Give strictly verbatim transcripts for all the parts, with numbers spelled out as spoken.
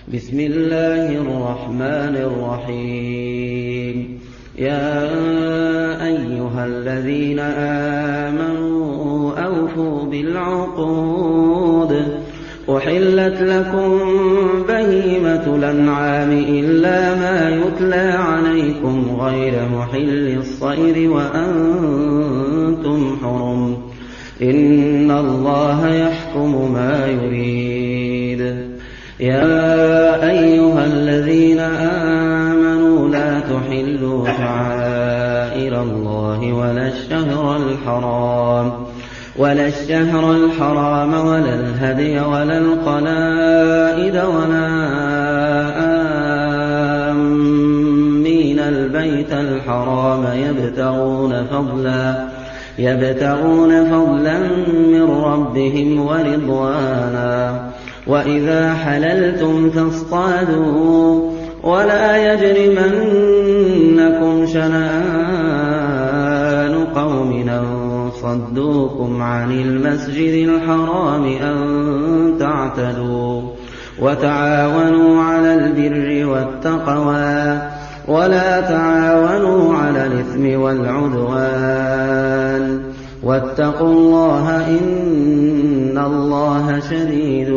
بسم الله الرحمن الرحيم. يا أيها الذين آمنوا أوفوا بالعقود. أحلت لكم بهيمة الأنعام إلا ما يتلى عليكم غير محل الصيد وأنتم حرم. إن الله يحكم ما يريد. يا أيها الذين آمنوا لا تحلوا شعائر الله ولا الشهر الحرام ولا الشهر الحرام ولا الهدي ولا القلائد ولا آمين البيت الحرام يبتغون فضلا يبتغون فضلا من ربهم ورضوانا. وإذا حللتم فاصطادوا ولا يجرمنكم شنآن قوم أن صدوكم عن المسجد الحرام أن تعتدوا. وتعاونوا على البر والتقوى ولا تعاونوا على الإثم والعدوان. واتقوا الله إن الله شديد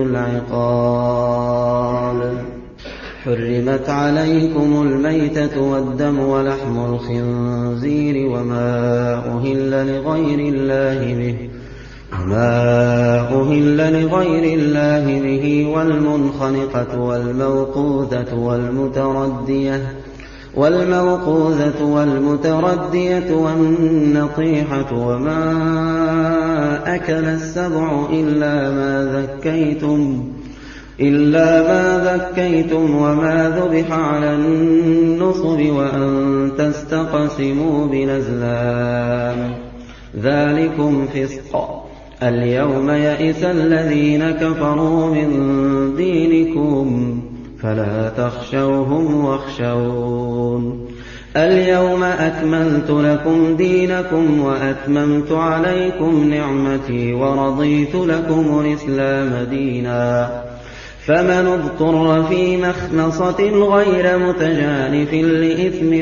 العقاب. حرمت عليكم الميتة والدم ولحم الخنزير وما أهل لغير الله به وما أهل لغير الله به والمنخنقة والموقوذة والمتردية والموقوذة والمتردية والنطيحة وما أكل السبع إلا ما ذكيتم إلا ما ذكيتم وما ذبح على النصب وأن تستقسموا بالأزلام ذلكم فسق. اليوم يئس الذين كفروا من دينكم فلا تخشوهم واخشون. اليوم أكملت لكم دينكم وأتممت عليكم نعمتي ورضيت لكم الإسلام دينا. فمن اضطر في مخمصة غير متجانف لإثم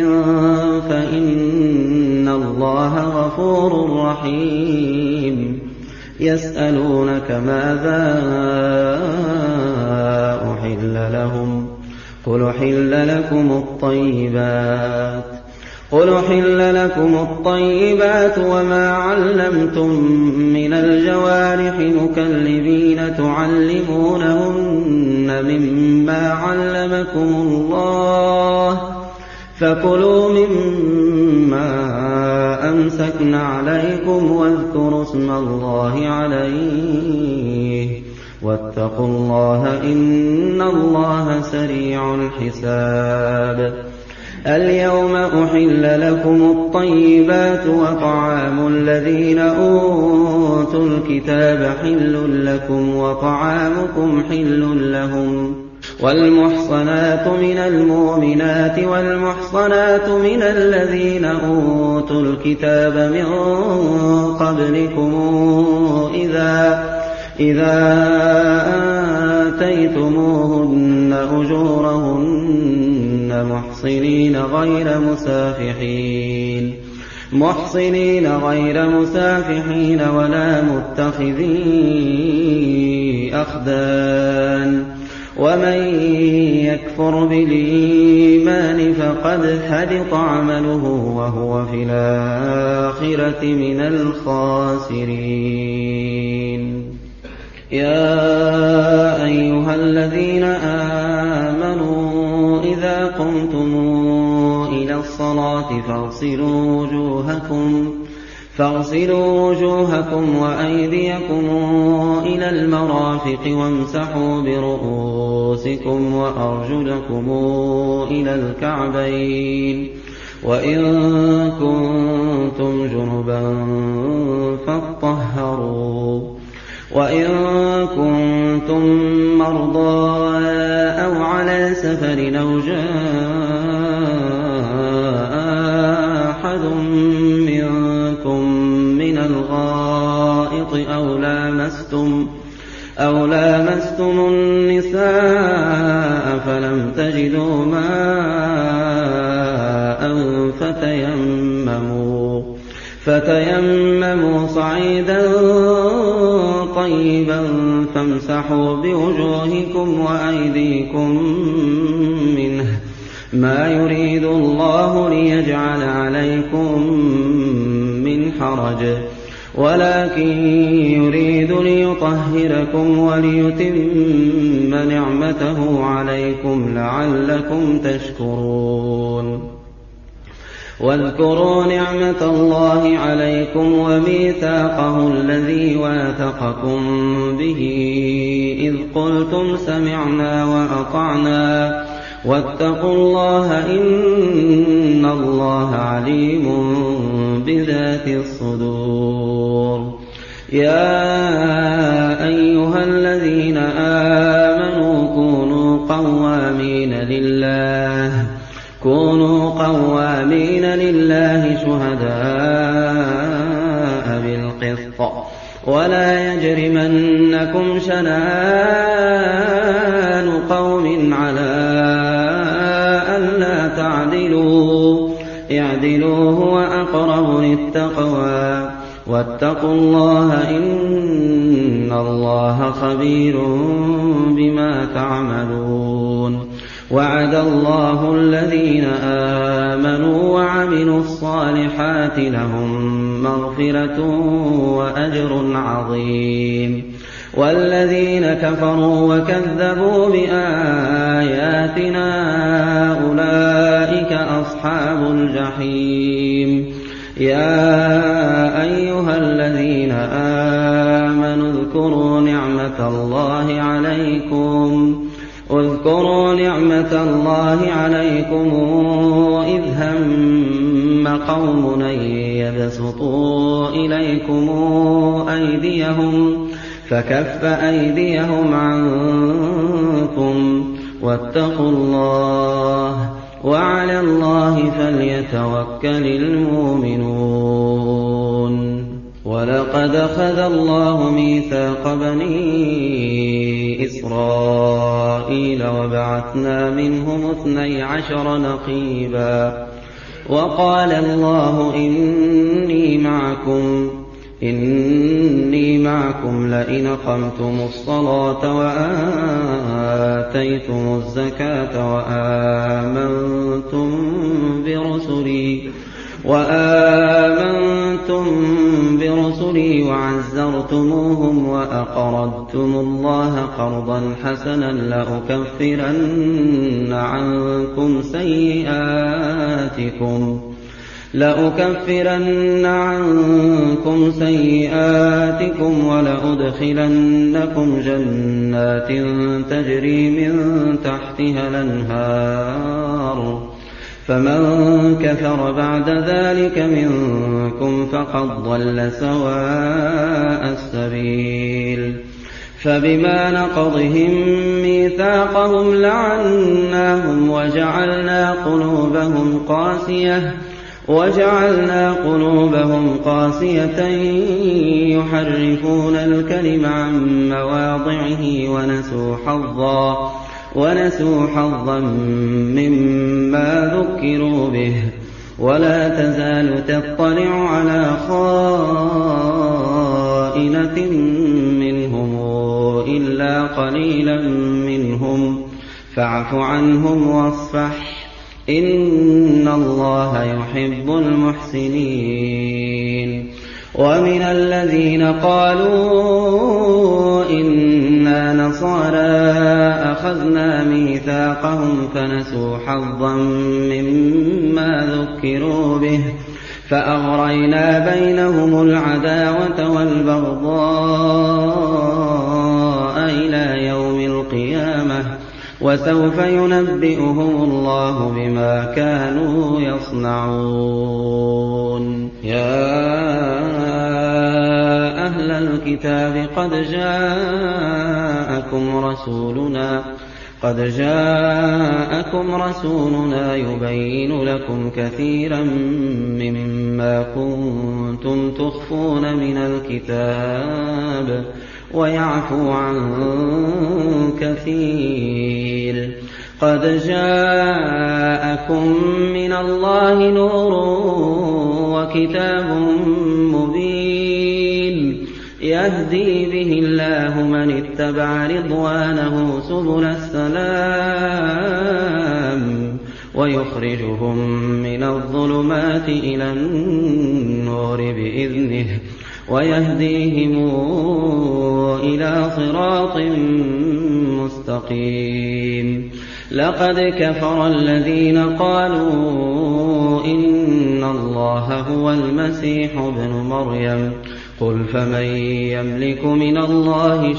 فإن الله غفور رحيم. يسألونك ماذا أحل لهم قل أحل لكم الطيبات قل أحل لكم الطيبات وما علمتم من الجوارح مكلبين تعلمونهن مما علمكم الله فكلوا مما أمسكن عليكم واذكروا اسم الله عليه واتقوا الله إن الله سريع الحساب. اليوم أحل لكم الطيبات وطعام الذين أوتوا الكتاب حل لكم وطعامكم حل لهم. والمحصنات من المؤمنات والمحصنات من الذين أوتوا الكتاب من قبلكم إذا إذا آتيتموهن أجورهن محصنين غير مسافحين محصنين غير مسافحين ولا متخذي أخدان. ومن يكفر بالإيمان فقد حبط عمله وهو في الآخرة من الخاسرين. يا أيها الذين آمنوا إذا قمتم إلى الصلاة فاغسلوا وجوهكم فاغسلوا وجوهكم وأيديكم إلى المرافق وامسحوا برؤوسكم وأرجلكم إلى الكعبين وإن كنتم جنبا فاطهروا وإن كنتم مرضى أو على سفر أو جاء أحد منكم من الغائط أو لامستم أو لامستم النساء تجدوا ماء فتيمموا, فتيمموا صعيدا طيبا فامسحوا بوجوهكم وأيديكم منه, ما يريد الله ليجعل عليكم من حرج ولكن يريد ليطهركم وليتم نعمته عليكم لعلكم تشكرون. واذكروا نعمة الله عليكم وميثاقه الذي واثقكم به إذ قلتم سمعنا وأطعنا واتقوا الله إن الله عليم بذات الصدور. يا أيها الذين آمنوا كونوا قوامين لله كونوا قوامين لله شهداء بالقسط ولا يجرمنكم شنآن قوم على ألا تعدلوا اعدلوا هو أقرب للتقوى واتقوا الله إن الله خبير بما تعملون. وعد الله الذين آمنوا وعملوا الصالحات لهم مغفرة وأجر عظيم. والذين كفروا وكذبوا بآياتنا أولئك أصحاب الجحيم. يا أيها الذين آمنوا اذكروا نعمة الله عليكم اذكروا نعمة الله عليكم إذ هم قوم أن يبسطوا إليكم أيديهم فكف أيديهم عنكم واتقوا الله وعلى الله فليتوكل المؤمنون. ولقد أخذ الله ميثاق بني إسرائيل وبعثنا منهم اثني عشر نقيبا وقال الله إني معكم إني معكم لئن أقمتم الصلاة وآتيتم الزكاة وآمنتم برسلي وآمنتم برسلي وعزرتموهم وأقرضتم الله قرضا حسنا لأكفرن عنكم سيئاتكم لأكفرن عنكم سيئاتكم ولأدخلنكم جنات تجري من تحتها الأنهار فمن كفر بعد ذلك منكم فقد ضل سواء السبيل. فبما نقضهم ميثاقهم لعناهم وجعلنا قلوبهم قاسية وجعلنا قلوبهم قاسية يحرفون الكلم عن مواضعه ونسوا حظا ونسوا حظا مما ذكروا به ولا تزال تطلع على خائنة منهم إلا قليلا منهم فاعف عنهم واصفح إن الله يحب المحسنين. ومن الذين قالوا إنا نصارى أخذنا ميثاقهم فنسوا حظا مما ذكروا به فأغرينا بينهم العداوة والبغضاء إلى يوم القيامة وسوف ينبئهم الله بما كانوا يصنعون. يا أهل الكتاب قد جاءكم رسولنا قد جاءكم رسولنا يبين لكم كثيرا مما كنتم تخفون من الكتاب ويعفو عن كثير. قد جاءكم من الله نور وكتاب مبين يهدي به الله من اتبع رضوانه سبل السلام ويخرجهم من الظلمات إلى النور بإذنه ويهديهم إلى صراط مستقيم. لقد كفر الذين قالوا إن الله هو المسيح ابن مريم قل فمن يملك من الله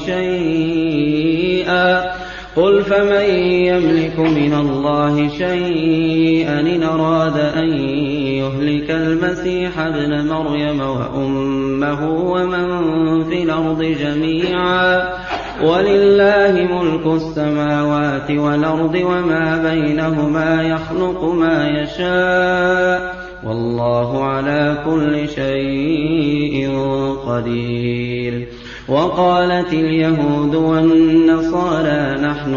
شيئا قل فمن يملك من الله شيئا إن أراد أن يهلك المسيح ابن مريم وأمه ومن في الأرض جميعا ولله ملك السماوات والأرض وما بينهما يخلق ما يشاء والله على كل شيء قدير. وقالت اليهود والنصارى نحن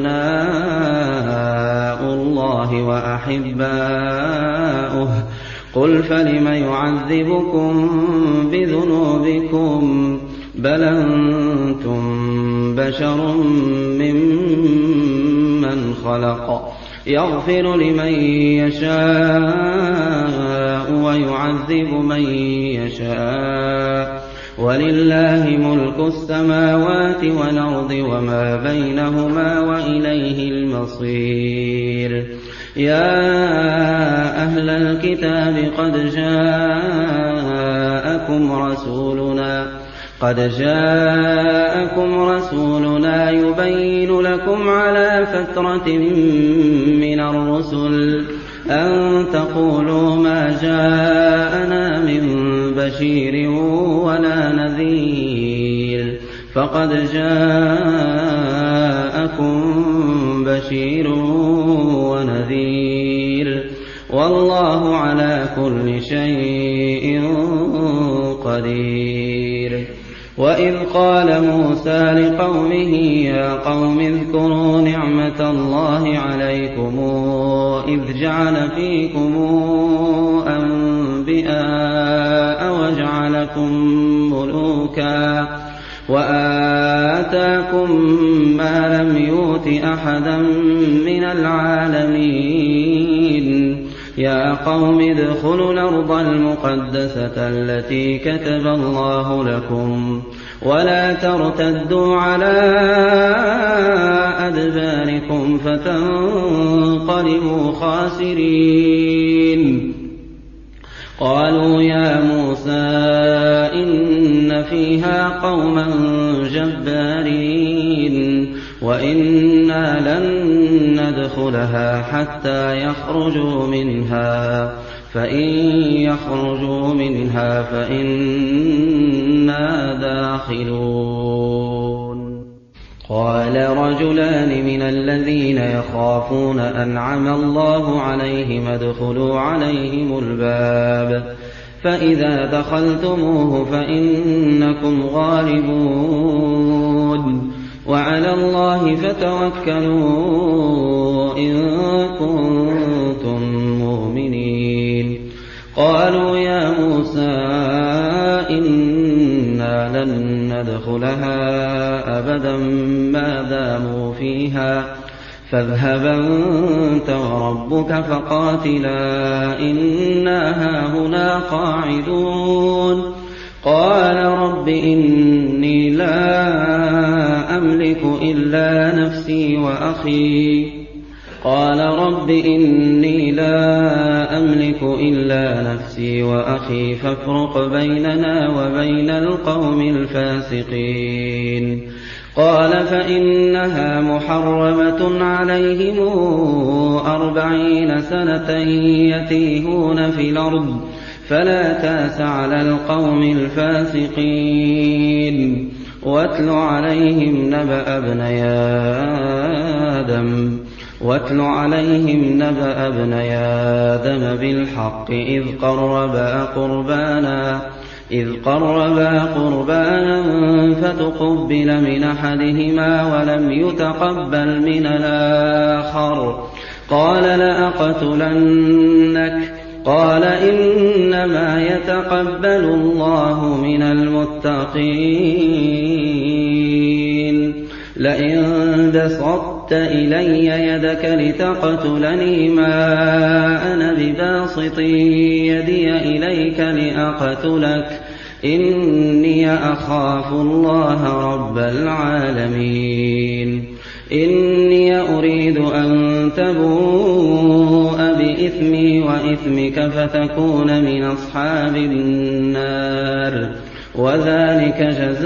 أبناء الله وأحباؤه قل فلم يعذبكم بذنوبكم بل أنتم بشر ممن خلق يغفر لمن يشاء ويعذب من يشاء ولله ملك السماوات والأرض وما بينهما وإليه المصير. يا أهل الكتاب قد جاءكم رسولنا قد جاءكم رسولنا يبين لكم على فترة من الرسل أن تقولوا ما جاءنا من بشير ولا نذير فقد جاءكم بشير ونذير والله على كل شيء قدير. وإذ قال موسى لقومه يا قوم اذكروا نعمة الله عليكم إذ جعل فيكم أنبياء وجعلكم ملوكا وآتاكم ما لم يؤت أحدا من العالمين. يا قوم ادخلوا الأرض المقدسة التي كتب الله لكم ولا ترتدوا على أدباركم فتنقلبوا خاسرين. قالوا يا موسى إن فيها قوما جبارين وإنا لن ندخلها حتى يخرجوا منها فإن يخرجوا منها فإنا داخلون. قال رجلان من الذين يخافون أنعم الله عليهم ادخلوا عليهم الباب فإذا دخلتموه فإنكم غالبون وعلى الله فتوكلوا إن كنتم مؤمنين. قالوا يا موسى إنا لن ندخلها أبدا ما داموا فيها فاذهب أنت وربك فقاتلا إنا هاهنا قاعدون. قال رب إني لا أملك إلا نفسي وأخي قال رب إني لا أملك إلا نفسي وأخي فافرق بيننا وبين القوم الفاسقين. قال فإنها محرمة عليهم أربعين سنة يتيهون في الأرض فلا تأس على القوم الفاسقين. واتل عليهم نبأ ابني آدم واتل عليهم نبأ ابني آدم بالحق إذ قربا قربانا إذ قربا قربانا فتقبل من أحدهما ولم يتقبل من الآخر قال لأقتلنك قال إنما يتقبل الله من المتقين لئن بسطت إلي يدك لتقتلني ما أنا بباسط يدي إليك لأقتلك إني أخاف الله رب العالمين إني أريد أن تبوء بإثمي وإثمك فتكون من أصحاب النار وذلك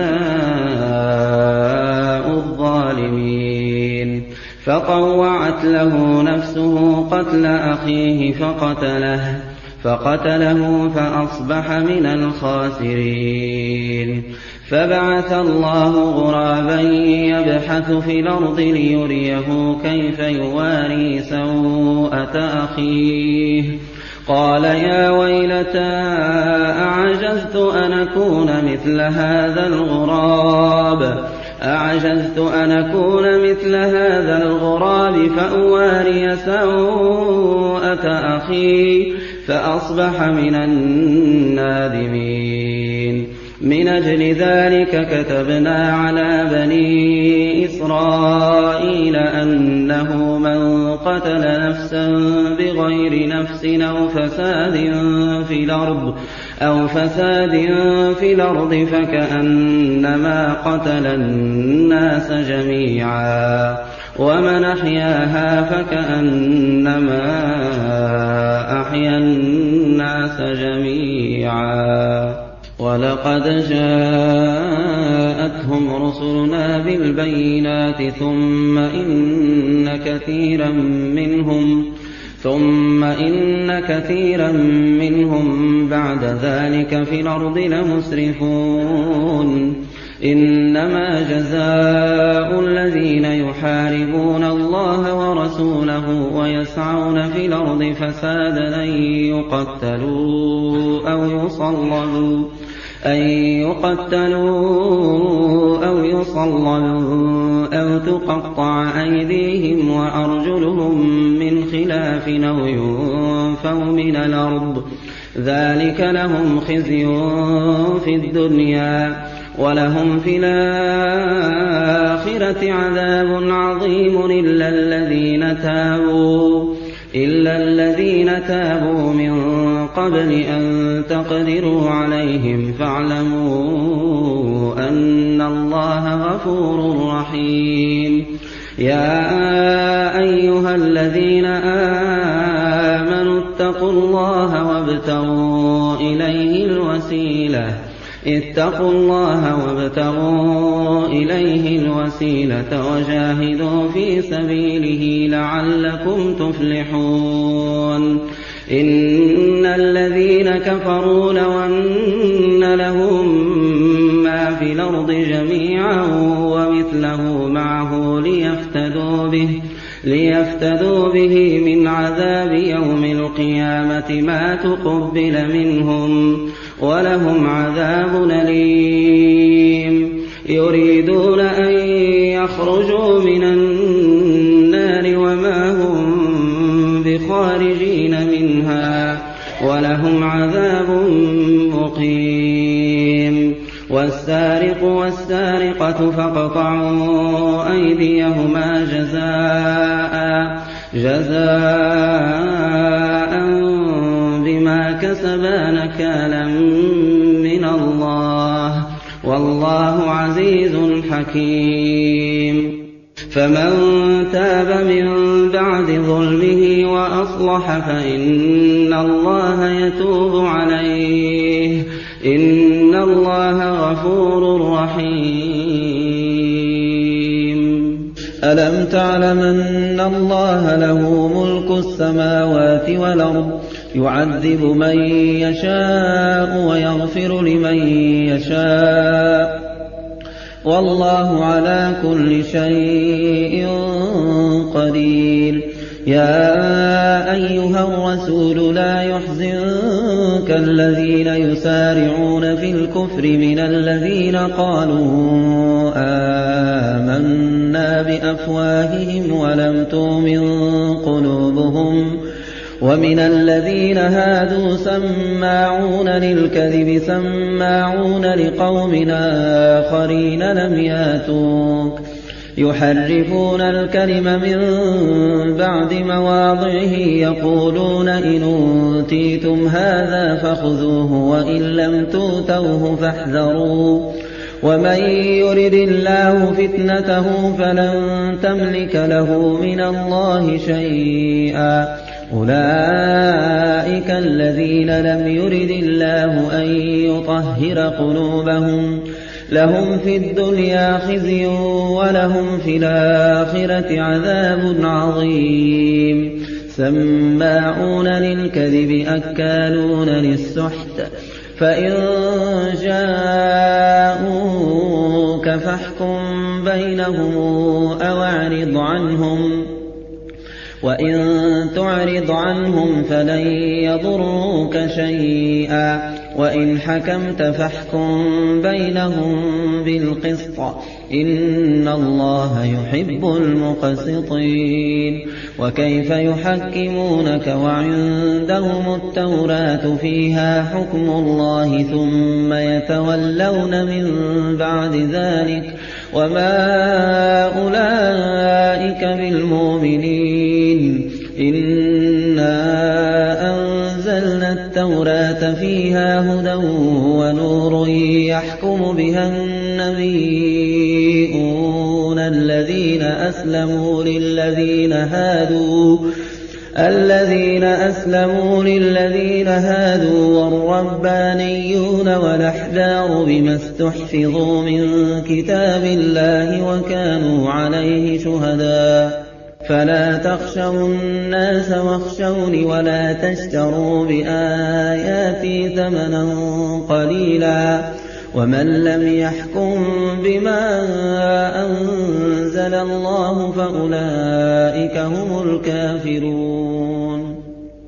جزاء الظالمين فطوعت له نفسه قتل أخيه فقتله فقتله فأصبح من الخاسرين فبعث الله غرابا يبحث في الأرض ليريه كيف يواري سوءة أخيه قال يا ويلتى أعجزت أن أكون مثل هذا الغراب أعجزت أن أكون مثل هذا الغراب فأواري سوءة أخي فأصبح من النادمين من أجل ذلك كتبنا على بني إسرائيل أنه من قتل نفسا بغير نفس أو فساد في الأرض أو فساد في الأرض فكأنما قتل الناس جميعا ومن أحياها فكأنما أحيا الناس جميعا ولقد جاءتهم رسلنا بالبينات ثم إن كثيرا منهم ثم إن كثيرا منهم بعد ذلك في الأرض لمسرفون إنما جزاء الذين يحاربون الله ورسوله ويسعون في الأرض فسادا أن يقتلوا أو يصلبوا أن يقتلوا أو يصلبوا أو تقطع أيديهم وأرجلهم من خلاف أو ينفوا من الأرض ذلك لهم خزي في الدنيا ولهم في الآخرة عذاب عظيم إلا الذين تابوا إلا الذين تابوا من قبل أن تقدروا عليهم فاعلموا أن الله غفور رحيم يا أيها الذين آمنوا اتقوا الله وابتغوا إليه الوسيلة اتقوا الله وابتغوا إليه الوسيلة وجاهدوا في سبيله لعلكم تفلحون إن الذين كفروا لو أن لهم ما في الأرض جميعا ومثله معه ليفتدوا به ليفتدوا به من عذاب يوم القيامة ما تقبل منهم ولهم عذاب أليم يريدون أن يخرجوا من النار وما هم بخارجين منها ولهم عذاب مقيم والسارق والسارقة فاقطعوا أيديهما جزاء جزاء بما كسبا نكالا من الله والله عزيز حكيم فمن تاب من بعد ظلمه وأصلح فإن الله يتوب عليه إن الله غفور رحيم ألم تعلم أن الله له ملك السماوات والأرض يعذب من يشاء ويغفر لمن يشاء والله على كل شيء قدير يا أيها الرسول لا يحزنك كالذين يسارعون في الكفر من الذين قالوا آمنا بأفواههم ولم تؤمن قلوبهم ومن الذين هادوا سماعون للكذب سماعون لقوم آخرين لم ياتوك يحرفون الكلم من بعد مواضعه يقولون إن أوتيتم هذا فخذوه وإن لم تؤتوه فاحذروا ومن يرد الله فتنته فلن تملك له من الله شيئا أولئك الذين لم يرد الله أن يطهر قلوبهم لهم في الدنيا خزي ولهم في الآخرة عذاب عظيم سماعون للكذب أكالون للسحت فإن جاءوك فاحكم بينهم أو أعرض عنهم وإن تعرض عنهم فلن يضروك شيئا وإن حكمت فاحكم بينهم بالقسط إن الله يحب المقسطين وكيف يحكمونك وعندهم التوراة فيها حكم الله ثم يتولون من بعد ذلك وما أولئك بالمؤمنين إنا أنزلنا التوراة فيها هدى ونور يحكم بها النبيون الذين أسلموا للذين هادوا الذين أسلموا للذين هادوا والربانيون والأحبار بما استحفظوا من كتاب الله وكانوا عليه شهداء فلا تخشوا الناس واخشوني ولا تشتروا بآياتي ثمنا قليلا ومن لم يحكم بما أنزل الله فأولئك هم الكافرون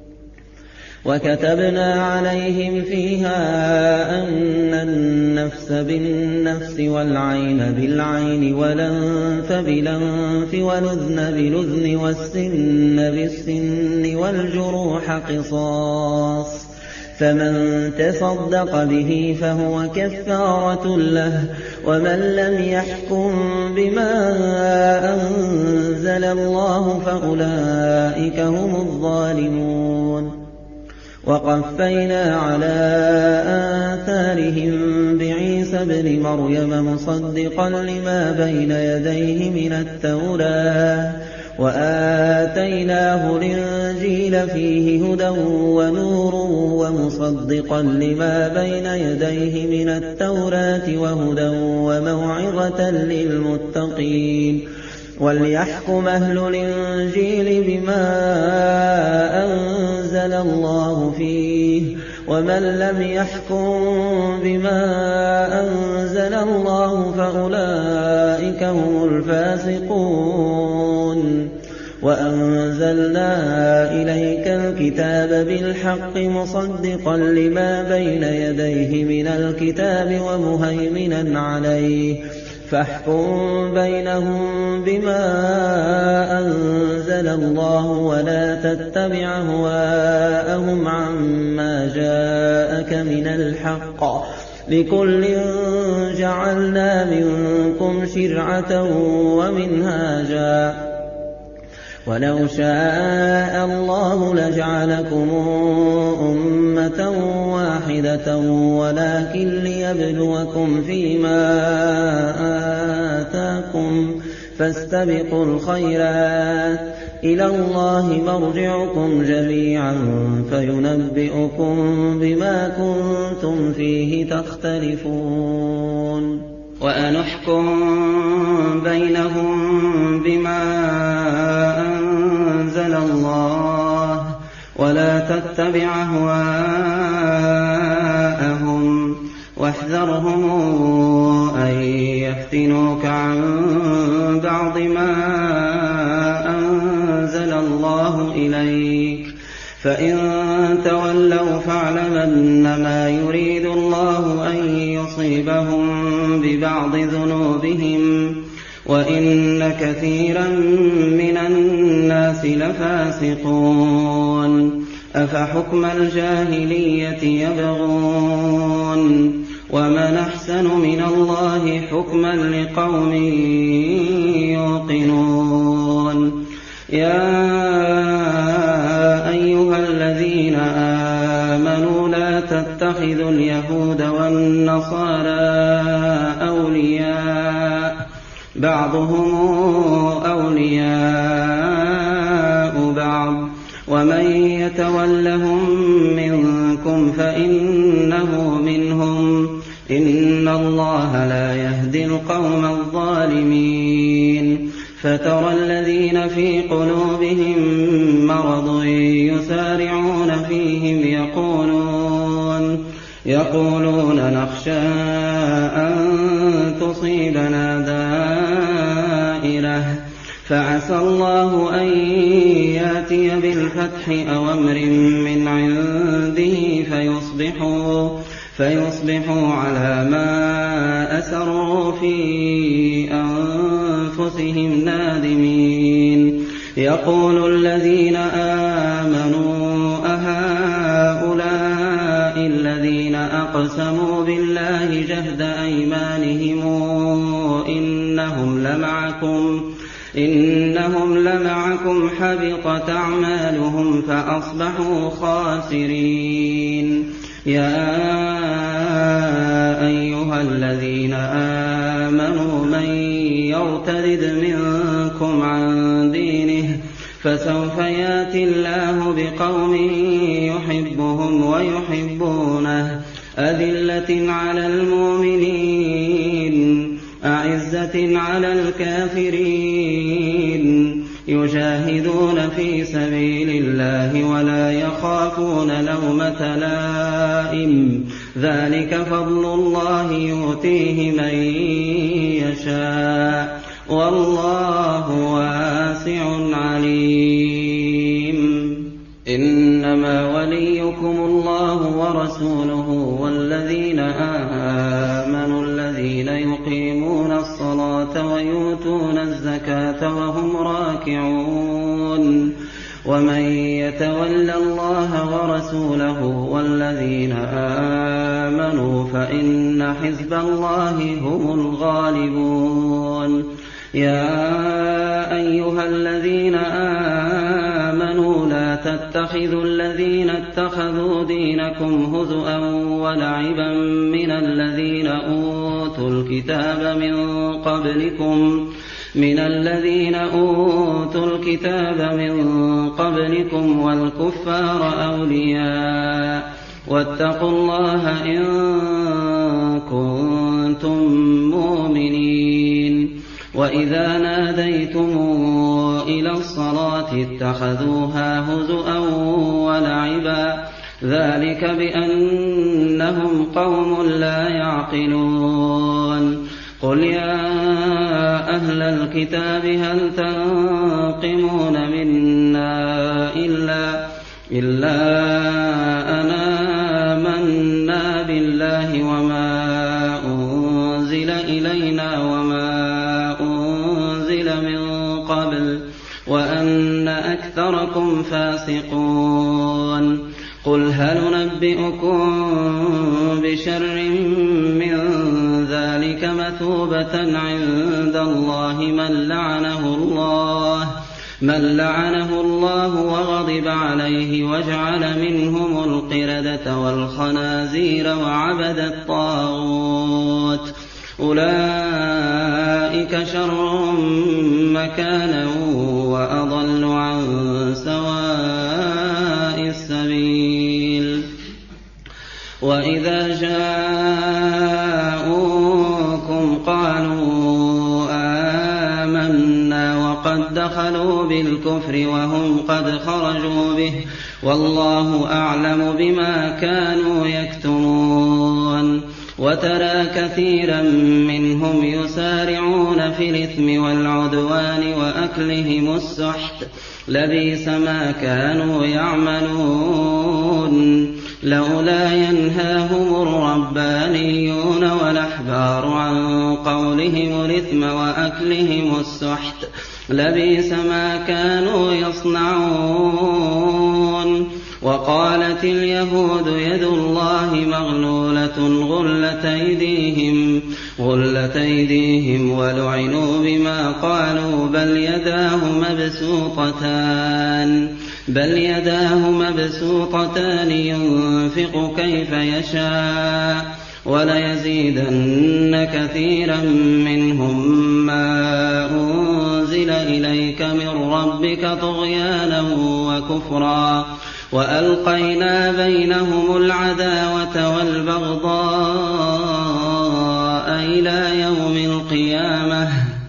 وكتبنا عليهم فيها أن النفس بالنفس والعين بالعين والأنف بالأنف والأذن بالأذن والسن بالسن والجروح قصاص فمن تصدق به فهو كفارة له ومن لم يحكم بما أنزل الله فأولئك هم الظالمون وقفينا على آثارهم بعيسى ابن مريم مصدقا لما بين يديه من التوراة وآتيناه الإنجيل فيه هدى ونور ومصدقا لما بين يديه من التوراة وهدى وموعظة للمتقين وليحكم أهل الإنجيل بما أنزل الله فيه ومن لم يحكم بما أنزل الله فأولئك هم الفاسقون وأنزلنا إليك الكتاب بالحق مصدقا لما بين يديه من الكتاب ومهيمنا عليه فاحكم بينهم بما أنزل الله ولا تتبع أهواءهم عما جاءك من الحق لكل جعلنا منكم شرعة ومنهاجا ولو شاء الله لجعلكم أمة واحدة ولكن ليبلوكم فيما آتاكم فاستبقوا الخيرات إلى الله مرجعكم جميعا فينبئكم بما كنتم فيه تختلفون وأنحكم بينهم بما أنزل الله ولا تتبع أهواءهم واحذرهم أن يفتنوك عن بعض ما أنزل الله إليك فإن تولوا فاعلم أنما يريد الله أن يصيبهم ببعض ذنوبهم وإن كثيرا من الناس لفاسقون أفحكم الجاهلية يبغون ومن أحسن من الله حكما لقوم يوقنون يا أيها الذين آمنوا لا تتخذوا اليهود والنصارى أولياء بعضهم أولياء بعض ومن يتولهم منكم فإنه منهم إن الله لا يهدي القوم الظالمين فترى الذين في قلوبهم مرض يسارعون فيهم يقولون يقولون نخشى أن تصيبنا دائرة فعسى الله أن يأتي بالفتح أو أمر من عنده فيصبحوا فيصبحوا على ما أسروا في أنفسهم نادمين يقول الذين آمنوا أهؤلاء الذين أقسموا بالله جهد أيمانهم إنهم لمعكم إنهم لمعكم حبطت أعمالهم فأصبحوا خاسرين يا أيها الذين آمنوا من يرتد منكم عن دينه فسوف يأتي الله بقوم يحبهم ويحبونه أذلة على المؤمنين أعزة على الكافرين يجاهدون في سبيل الله ولا يخافون لومة لائم ذلك فضل الله يؤتيه من يشاء والله واسع عليم إنما وليكم الله ورسوله والذين آمنوا الذين يقيمون الصلاة ويؤتون الزكاة وهم راكعون ومن يتول الله ورسوله والذين آمنوا فإن حزب الله هم الغالبون يا أيها الذين آمنوا لا تتخذوا الذين اتخذوا دينكم هزؤا ولعبا من الذين أوتوا الكتاب من قبلكم من الذين أوتوا الكتاب من قبلكم والكفار أولياء واتقوا الله إن كنتم مؤمنين وإذا ناديتم إلى الصلاة اتخذوها هزؤا ولعبا ذلك بأنهم قوم لا يعقلون قل يا أهل الكتاب هل تنقمون منا إلا, إلا أنا آمنا بالله وما أنزل إلينا وما أنزل من قبل وأن أكثركم فاسقون قل هل ننبئكم بشر من ذلك مثوبة عند الله من لعنه الله من لعنه الله وغضب عليه وجعل منهم القردة والخنازير وعبد الطاغوت أولئك شر مكانا وأضل عن سواء السبيل وإذا جاءوكم قالوا آمنا وقد دخلوا بالكفر وهم قد خرجوا به والله أعلم بما كانوا يكتمون وترى كثيرا منهم يسارعون في الإثم والعدوان وأكلهم السحت لبئس ما كانوا يعملون لولا ينهاهم الربانيون والأحبار عن قولهم الإثم وأكلهم السحت لبئس ما كانوا يصنعون وقالت اليهود يد الله مغلولة غلت أيديهم, غلت أيديهم ولعنوا بما قالوا بل يداه مبسوطتان بل يداه مبسوطتان ينفق كيف يشاء وليزيدن كثيرا منهم ما أنزل إليك من ربك طغيانا وكفرا وألقينا بينهم العداوة والبغضاء إلى يوم القيامة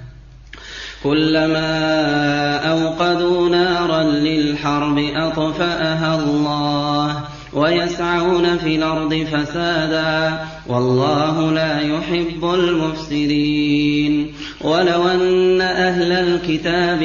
كلما أوقدوا نارا للحرب أطفأها الله ويسعون في الأرض فسادا والله لا يحب المفسدين ولو أن أهل الكتاب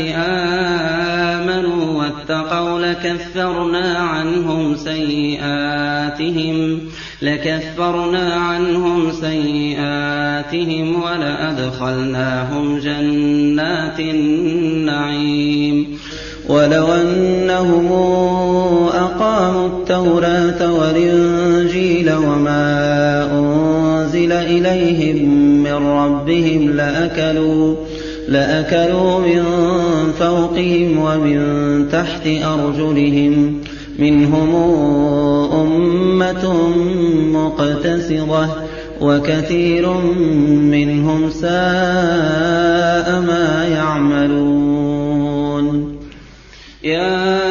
آمنوا واتقوا لكفرنا عنهم سيئاتهم لكفرنا عنهم سيئاتهم ولأدخلناهم جنات النعيم ولو أنهم أقاموا التوراة والإنجيل وما أنزل إليهم من ربهم لأكلوا, لأكلوا من فوقهم ومن تحت أرجلهم منهم أمة مقتصدة وكثير منهم ساء ما يعملون يا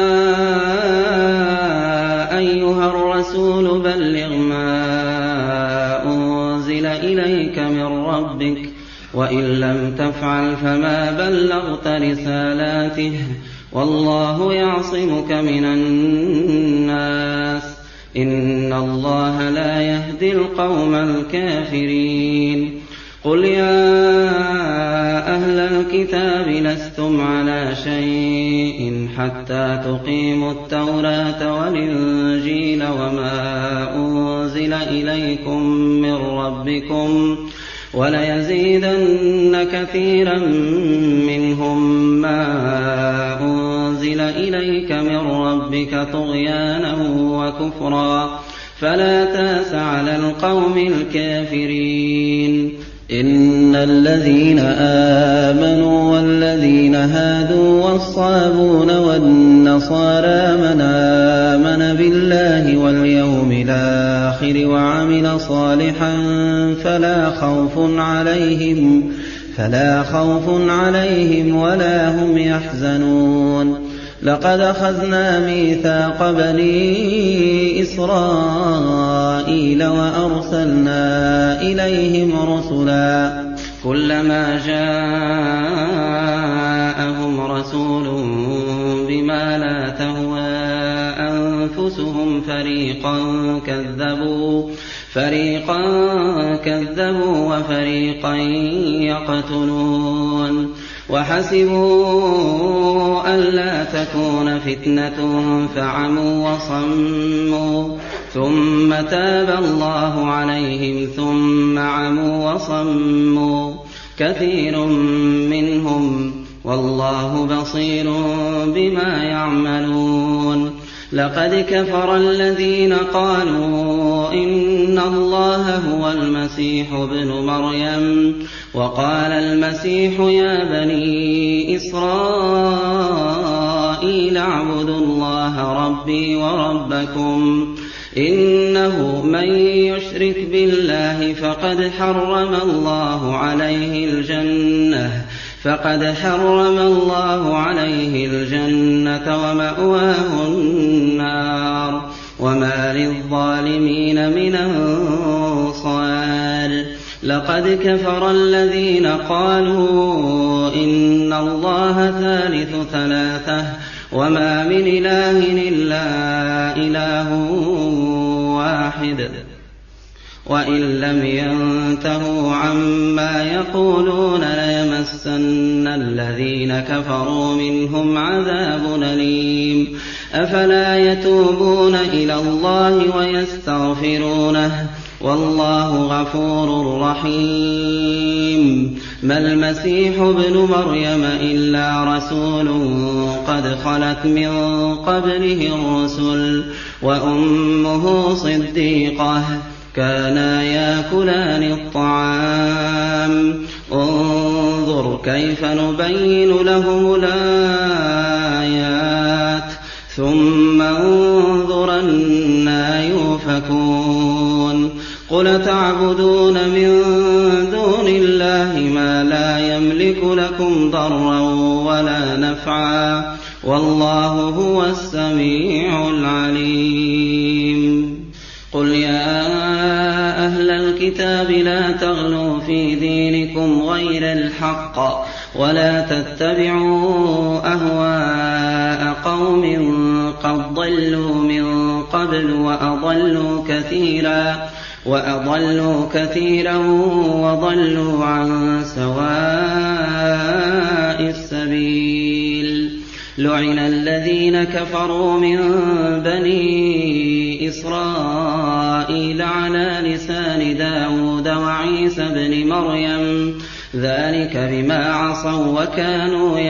أيها الرسول بلغ ما أنزل إليك من ربك وإن لم تفعل فما بلغت رسالاته والله يعصمك من الناس إن الله لا يهدي القوم الكافرين قل يا أهل الكتاب لستم على شيء حتى تقيموا التوراة والإنجيل وما أنزل إليكم من ربكم وليزيدن كثيرا منهم ما أنزل إليك من ربك طغيانا وكفرا فلا تاس على القوم الكافرين إن الذين آمنوا والذين هادوا والصابون والنصارى من آمن بالله واليوم الآخر وعمل صالحا فلا خوف عليهم فلا خوف عليهم ولا هم يحزنون لقد أخذنا ميثاق بني إسرائيل وأرسلنا إليهم رسلا كلما جاءهم رسول بما لا تهوى أنفسهم فريقا كذبوا فريقا كذبوا وفريقا يقتلون وحسبوا ألا تكون فتنة فعموا وصموا ثم تاب الله عليهم ثم عموا وصموا كثير منهم والله بصير بما يعملون لقد كفر الذين قالوا إن الله هو المسيح ابن مريم وقال المسيح يا بني إسرائيل اعبدوا الله ربي وربكم إنه من يشرك بالله فقد حرم الله عليه الجنة فقد حرم الله عليه الجنة ومأواه النار وما للظالمين من أنصار لقد كفر الذين قالوا إن الله ثالث ثلاثة وما من إله إلا إله واحد وإن لم ينتهوا عما يقولون ليمسن الذين كفروا منهم عذاب أليم أفلا يتوبون إلى الله ويستغفرونه والله غفور رحيم ما المسيح ابن مريم إلا رسول قد خلت من قبله الرسل وأمه صديقة كانا ياكلان الطعام انظر كيف نبين لهم الآيات ثم انظر أنى يؤفكون قل تعبدون من دون الله ما لا يملك لكم ضرا ولا نفعا والله هو السميع العليم قل يا أهل الكتاب لا تغلوا في دينكم غير الحق ولا تتبعوا أهواء قوم قد ضلوا من قبل وأضلوا كثيرا وأضلوا كثيرا وضلوا عن سواء السبيل لعن الذين كفروا من بني إسرائيل على لسان داود وعيسى بن مريم ذلك بما عصوا وكانوا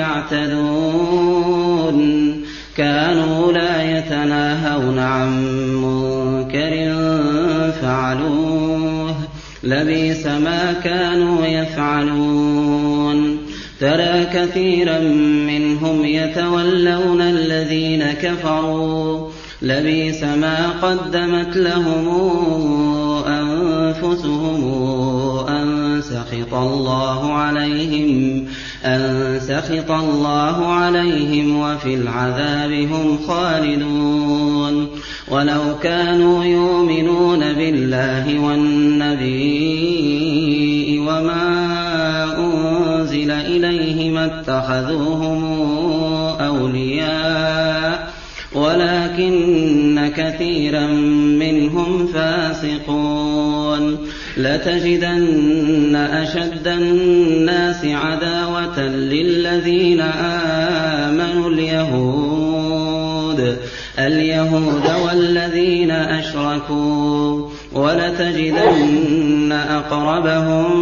يعتدون كانوا لا يتناهون عن منكر فعلوه لبئس ما كانوا يفعلون ترى كثيرا منهم يتولون الذين كفروا لبئس ما قدمت لهم أنفسهم أن سخط الله عليهم أن سخط الله عليهم وفي العذاب هم خالدون ولو كانوا يؤمنون بالله والنبي وما أنزل إليه ما اتخذوهم أولياء ولكن كثيرا منهم فاسقون لتجدن أشد الناس عداوة للذين آمنوا اليهود اليهود والذين أشركوا ولتجدن أقربهم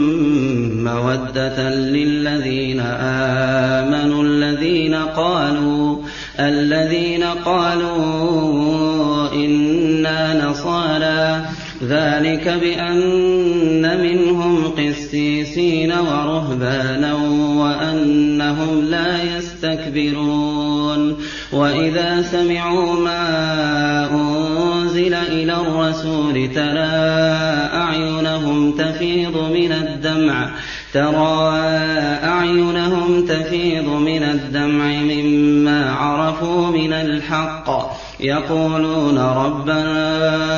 مودة للذين آمنوا الذين قالوا الذين قالوا إنا نصارى ذلك بأن منهم قسيسين ورهبانا وأنهم لا يستكبرون وإذا سمعوا ما أنزل إلى الرسول ترى أعينهم تفيض من الدمع ترى أعينهم تفيض من الدمع مما عرفوا من الحق يقولون ربنا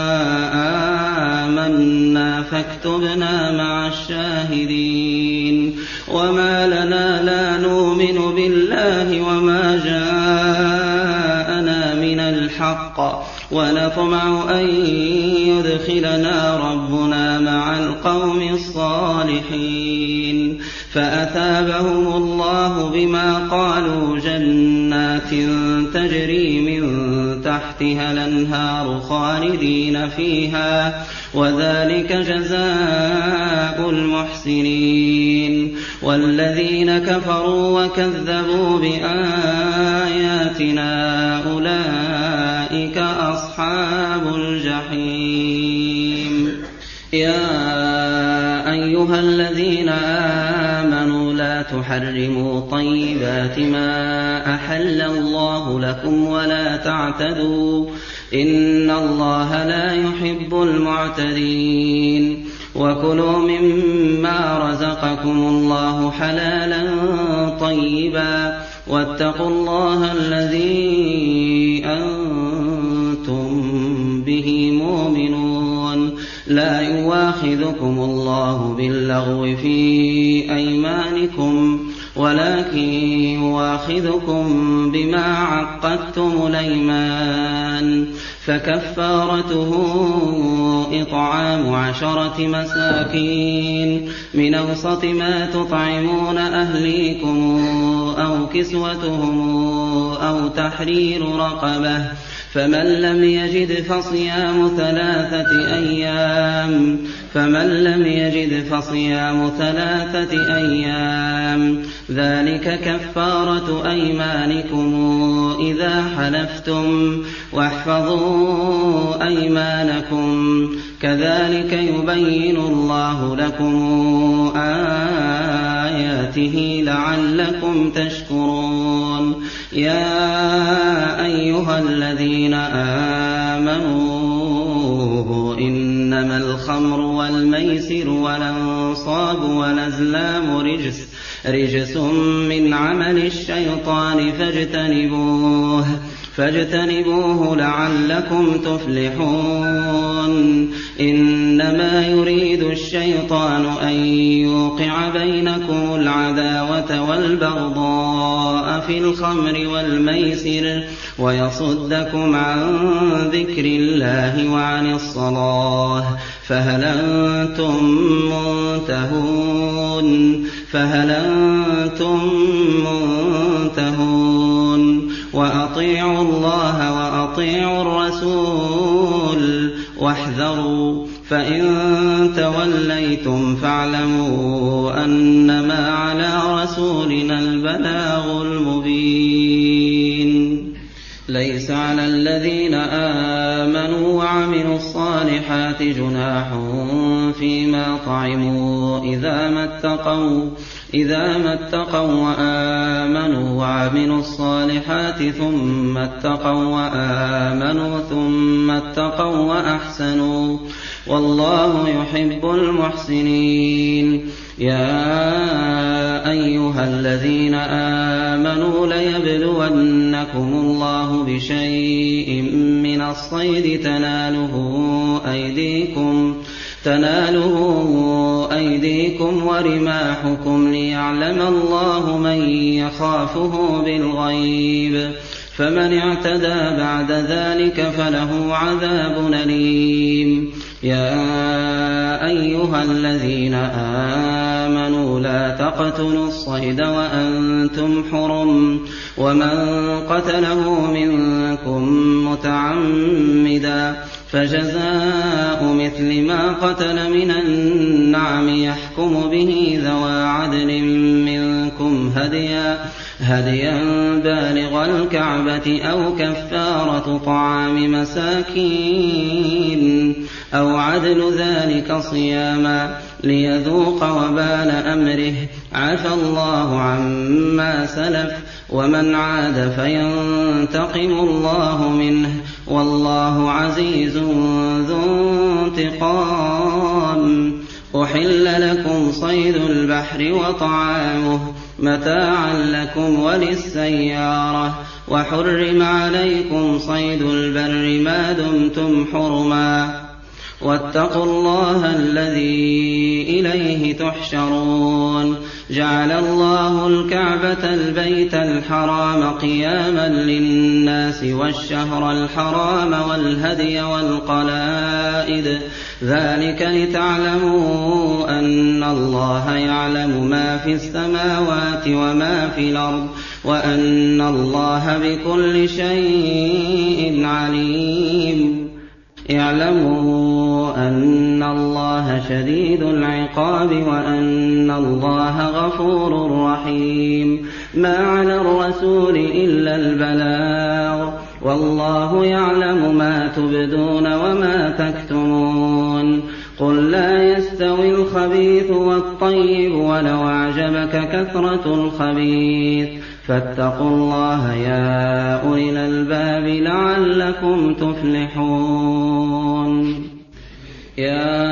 آمنا فاكتبنا مع الشاهدين وما لنا لا نؤمن بالله وما جاءنا من الحق ونطمع أن يدخلنا ربنا مع القوم الصالحين فأثابهم الله بما قالوا جنات تجري من تحتها الأنهار خالدين فيها وذلك جزاء المحسنين والذين كفروا وكذبوا بآياتنا أولئك أصحاب الجحيم يا أيها الذين آمنوا لا تحرموا طيبات ما أحل الله لكم ولا تعتدوا إن الله لا يحب المعتدين وكلوا مما رزقكم الله حلالا طيبا واتقوا الله الذي أنتم به مؤمنون لا يؤاخذكم الله باللغو في أيمانكم ولكن يؤاخذكم بما عقدتم الأيمان، فكفارته إطعام عشرة مساكين من أوسط ما تطعمون أهليكم أو كسوتهم أو تحرير رقبة، فمن لم يجد فصيام ثلاثة أيام فمن لم يجد فصيام ثلاثة أيام ذلك كفارة أيمانكم إذا حلفتم، واحفظوا أيمانكم، كذلك يبين الله لكم آياته لعلكم تشكرون. يا أيها الذين آمنوا إنما الخمر والميسر والأنصاب والأزلام رجس رجس من عمل الشيطان فاجتنبوه فاجتنبوه لعلكم تفلحون. إنما يريد الشيطان أن يوقع بينكم العداوة والبغضاء في الخمر والميسر ويصدكم عن ذكر الله وعن الصلاة، فهل أنتم منتهون فهل أنتم منتهون وأطيعوا الله وأطيعوا الرسول واحذروا، فإن توليتم فاعلموا أنما على رسولنا البلاغ المبين. ليس على الذين آمنوا وعملوا الصالحات جناح فيما طعموا إذا ما اتقوا إذا ما اتقوا وآمنوا وعملوا الصالحات ثم اتقوا وآمنوا ثم اتقوا وأحسنوا، والله يحب المحسنين. يا أيها الذين آمنوا ليبلونكم الله بشيء من الصيد تناله أيديكم تناله أيديكم ورماحكم ليعلم الله من يخافه بالغيب، فمن اعتدى بعد ذلك فله عذاب أليم. يا أيها الذين آمنوا لا تقتلوا الصيد وأنتم حرم، ومن قتله منكم متعمدا فجزاء مثل ما قتل من النعم يحكم به ذوى عدل منكم هديا هديا بالغ الكعبة أو كفارة طعام مساكين أو عدل ذلك صياما ليذوق وبال أمره، عفى الله عما سلف، ومن عاد فينتقم الله منه، والله عزيز ذو انتقام. أحل لكم صيد البحر وطعامه متاعا لكم وللسيارة، وحرم عليكم صيد البر ما دمتم حرما، واتقوا الله الذي إليه تحشرون. جعل الله الكعبة البيت الحرام قياما للناس والشهر الحرام والهدي والقلائد، ذلك لتعلموا أن الله يعلم ما في السماوات وما في الأرض، وأن الله بكل شيء عليم. اعلموا أن الله شديد العقاب وأن الله غفور رحيم. ما على الرسول إلا البلاغ، والله يعلم ما تبدون وما تكتمون. قل لا يستوي الخبيث والطيب ولو أعجبك كثرة الخبيث، فاتقوا الله يا أولي الألباب لعلكم تفلحون. يا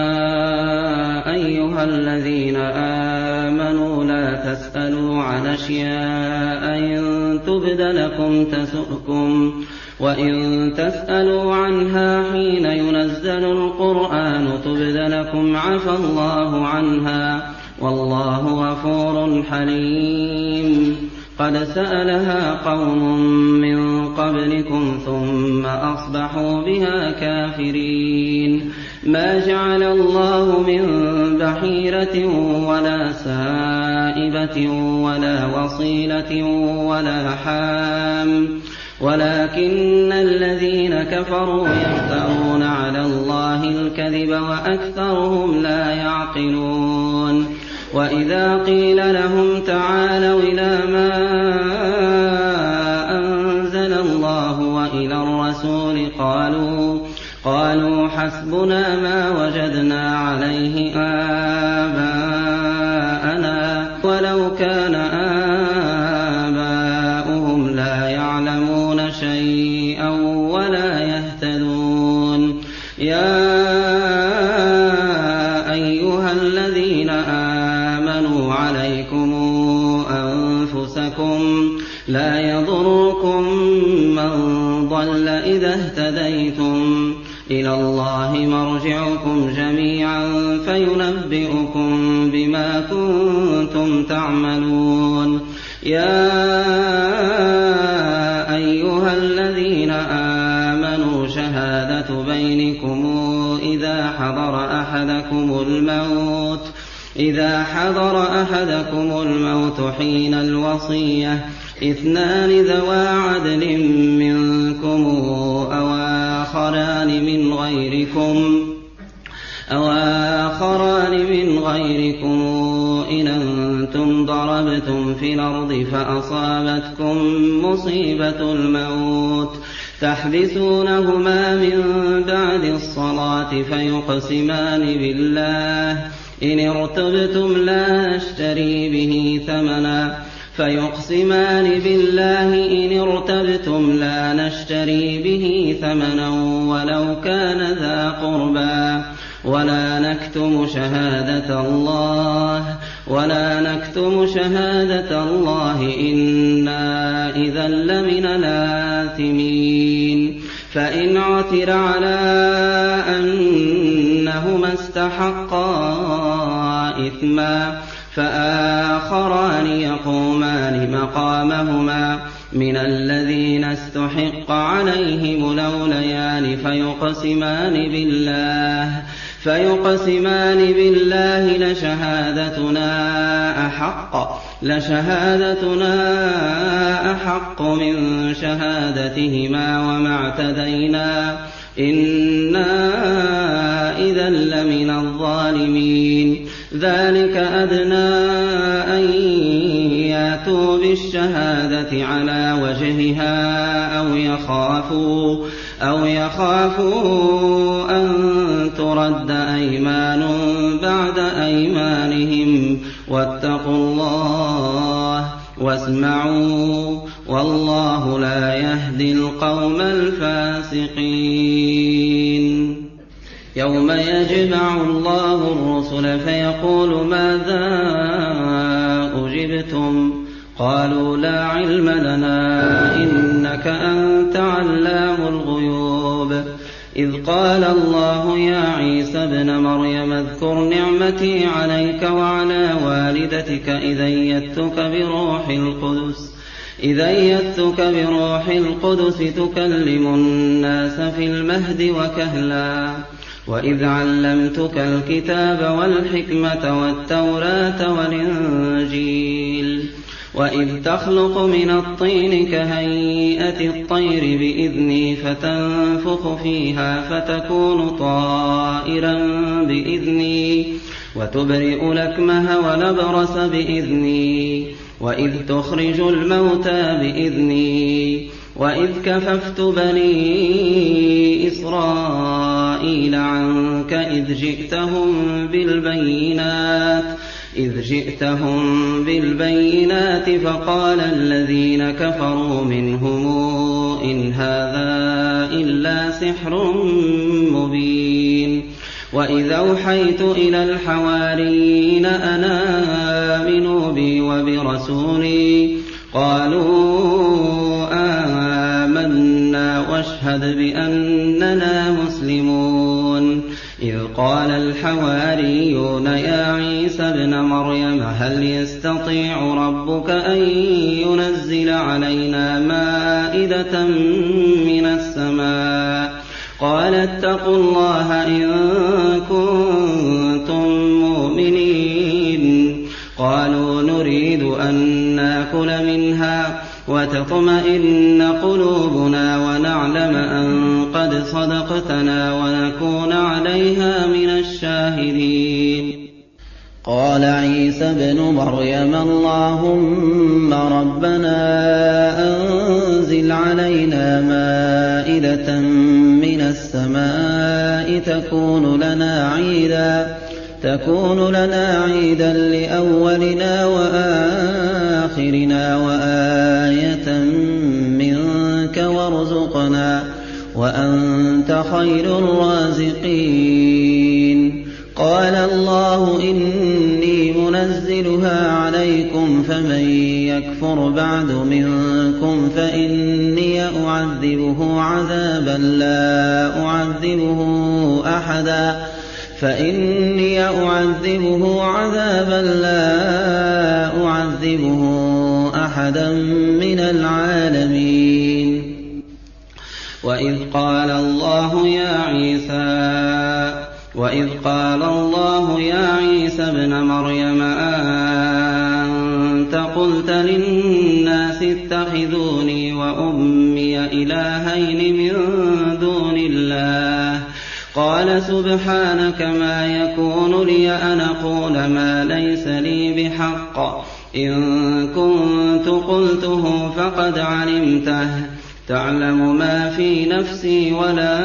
أيها الذين آمنوا لا تسألوا عن أشياء إن تبد لكم تسؤكم، وإن تسألوا عنها حين ينزل القرآن تبد لكم عفى الله عنها، والله غفور حليم قد سألها قوم من قبلكم ثم أصبحوا بها كافرين ما جعل الله من بحيرة ولا سائبة ولا وصيلة ولا حام ولكن الذين كفروا يفترون على الله الكذب وأكثرهم لا يعقلون وإذا قيل لهم تعالوا إلى ما أنزل الله وإلى الرسول قالوا قالوا حسبنا ما وجدنا عليه آباءنا ولو كان آباؤهم لا يعلمون شيئا ولا يهتدون يا أيها الذين آمنوا عليكم أنفسكم لا يضركم من ضل إذا اهتديتم إلى الله مرجعكم جميعا فينبئكم بما كنتم تعملون يا أيها الذين آمنوا شهادة بينكم إذا حضر أحدكم الموت إذا حضر أحدكم الموت حين الوصية اثنان ذوى عدل منكم أو آخران من غيركم أو آخران من غيركم إن أنتم ضربتم في الأرض فأصابتكم مصيبة الموت تحبسونهما من بعد الصلاة فيقسمان بالله إن ارتبتم لا نشتري به ثمنا فيقسمان بالله إن ارتبتم لا نشتري به ثمنا ولو كان ذا قربى ولا نكتم شهادة الله ولا نكتم شهادة الله إنا إذا لمن الآثمين فإن عثر على أنهما استحقا إثما فآخران يقومان مقامهما من الذين استحق عليهم الأوليان فيقسمان بالله فيقسمان بالله لشهادتنا أحق لشهادتنا أحق من شهادتهما وما اعتدينا إنا إذا لمن الظالمين ذلك أدنى أن ياتوا بالشهادة على وجهها أو يخافوا أو يخافوا أن ترد أيمان بعد أيمانهم واتقوا الله واسمعوا والله لا يهدي القوم الفاسقين يوم يجمع الله الرسل فيقول ماذا أجبتم قالوا لا علم لنا إنك أنت علام الغيوب إذ قال الله يا عيسى ابن مريم اذكر نعمتي عليك وعلى والدتك إذ أيدتك بروح القدس إذ أيدتك بروح القدس تكلم الناس في المهد وكهلا وإذ علمتك الكتاب والحكمة والتوراة والإنجيل وإذ تخلق من الطين كهيئة الطير بإذني فتنفخ فيها فتكون طائرا بإذني وتبرئ الأكمه والأبرص بإذني وإذ تخرج الموتى بإذني وإذ كففت بني إسرائيل عنك إذ جئتهم بالبينات إذ جئتهم بالبينات فقال الذين كفروا منهم إن هذا إلا سحر مبين وإذ أوحيت إلى الحواريين أن آمنوا بي وبرسولي قالوا آمنا واشهد بأننا مسلمون إذ قال الحواريون يا عيسى ابن مريم هل يستطيع ربك أن ينزل علينا مائدة من السماء قال اتقوا الله إن كنتم مؤمنين قالوا نريد أن نأكل منها وتطمئن قلوبنا ونعلم أن قد صدقتنا ونكون عليها من الشاهدين. قال عيسى ابن مريم اللهم ربنا أنزل علينا مائدة من السماء تكون لنا عيدا تكون لنا عيدا لأولنا وآخرنا وآية منك وارزقنا وأنت خير الرازقين. قال الله إني منزلها عليكم فمن يكفر بعد منكم فإني أعذبه عذابا لا أعذبه أحدا فإني أعذبه عذابا لا أعذبه أحدا من العالمين. وإذ قال الله يا عيسى وإذ قال الله يا عيسى ابن مريم أنت قلت للناس اتخذوني وأمي إلهين من دون الله قال سبحانك ما يكون لي أن أقول ما ليس لي بحق إن كنت قلته فقد علمته تعلم ما في نفسي ولا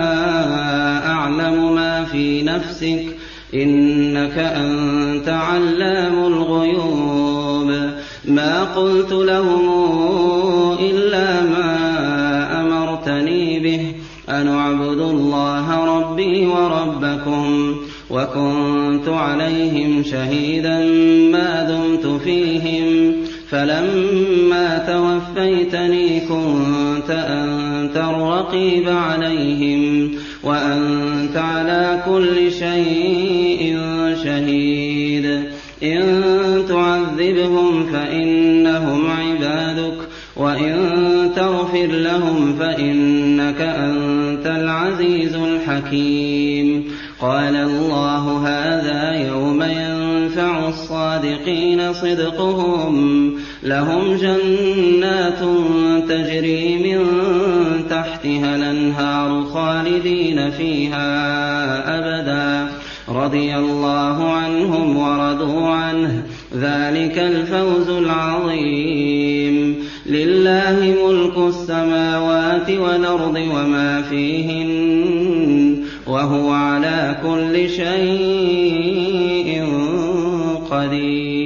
أعلم ما في نفسك إنك أنت علام الغيوب. ما قلت لهم إلا ما أمرتني به أن اعبدوا الله ربي وربكم وكنت عليهم شهيدا ما دمت فيهم فلما توفيتني كنت أنت الرقيب عليهم وأنت على كل شيء شهيد. إن تعذبهم فإنهم عبادك وإن تغفر لهم فإنك أنت العزيز الحكيم. قال الله هذا يوم ينفع الصادقين صدقهم لهم جنات تجري من تحتها الأنهار خالدين فيها أبدا رضي الله عنهم ورضوا عنه ذلك الفوز العظيم. لله ملك السماوات والأرض وما فيهن وهو على كل شيء قدير.